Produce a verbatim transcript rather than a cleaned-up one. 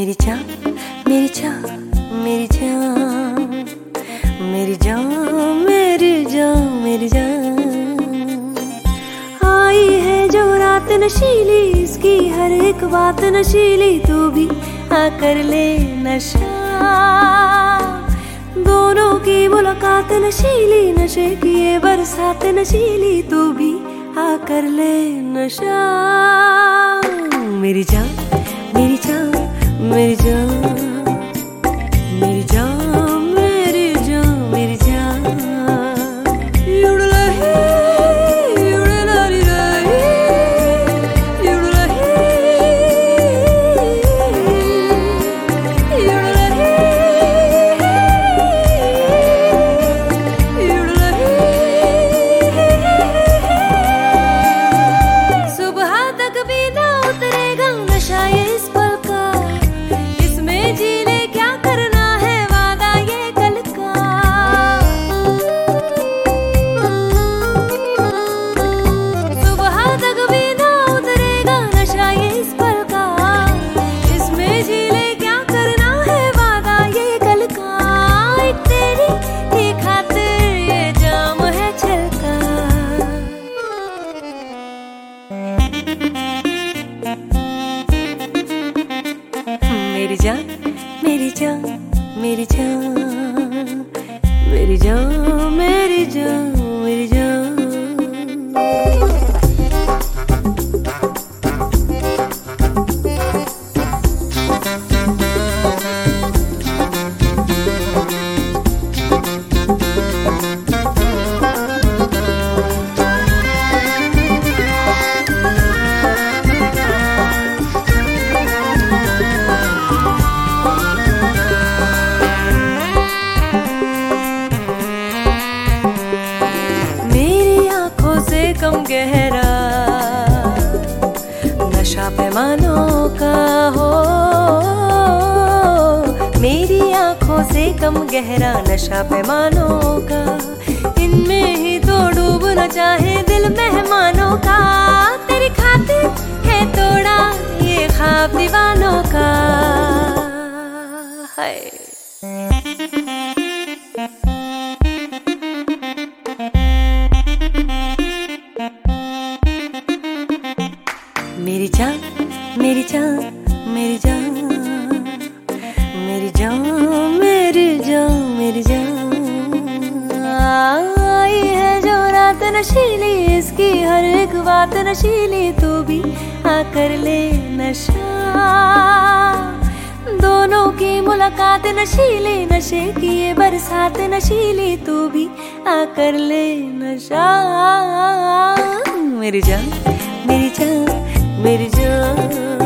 मेरी जान मेरी जान मेरी जान मेरी जान मेरी जान मेरी जान आई है जो रात नशीली, इसकी हर एक बात नशीली, तू भी आकर ले नशा। दोनों की मुलाकात नशीली, नशे की ये बरसात नशीली, तू भी आकर ले नशा। मेरी जान मेरी जान मेरी जान मेरी जान मेरी जान मेरी जान युड़लही युड़लारी रही युड़लही युड़लही युड़लही सुबह तक भी ना उतरेगा नशा ये इस पल का, इसमें जी ले क्या करना है वादा ये कल का। सुबह तक भी ना उतरेगा नशा ये इस पल का, इसमें जी ले क्या करना है वादा ये कल का। एक तेरी ही खातिर ये जाम है छलका। मेरी जान मेरी जान मेरी जान मेरी जान मेरी जान मेरी जान कम गहरा नशा पैमानों का हो, मेरी आंखों से कम गहरा नशा पैमानों का, इनमें ही तो डूबना चाहे दिल मेहमानों का। तेरी खातिर है तोड़ा ये ख्वाब दीवानों का है। मेरी जान मेरी जान मेरी जान मेरी जान मेरी जान मेरी जान आई है जो रात नशीली, इसकी हर एक बात नशीली, तू भी आकर ले नशा। दोनों की मुलाकात नशीली, नशे की ये बरसात नशीली, तू भी आकर ले नशा। मेरी जान मेरी जान मेरी जान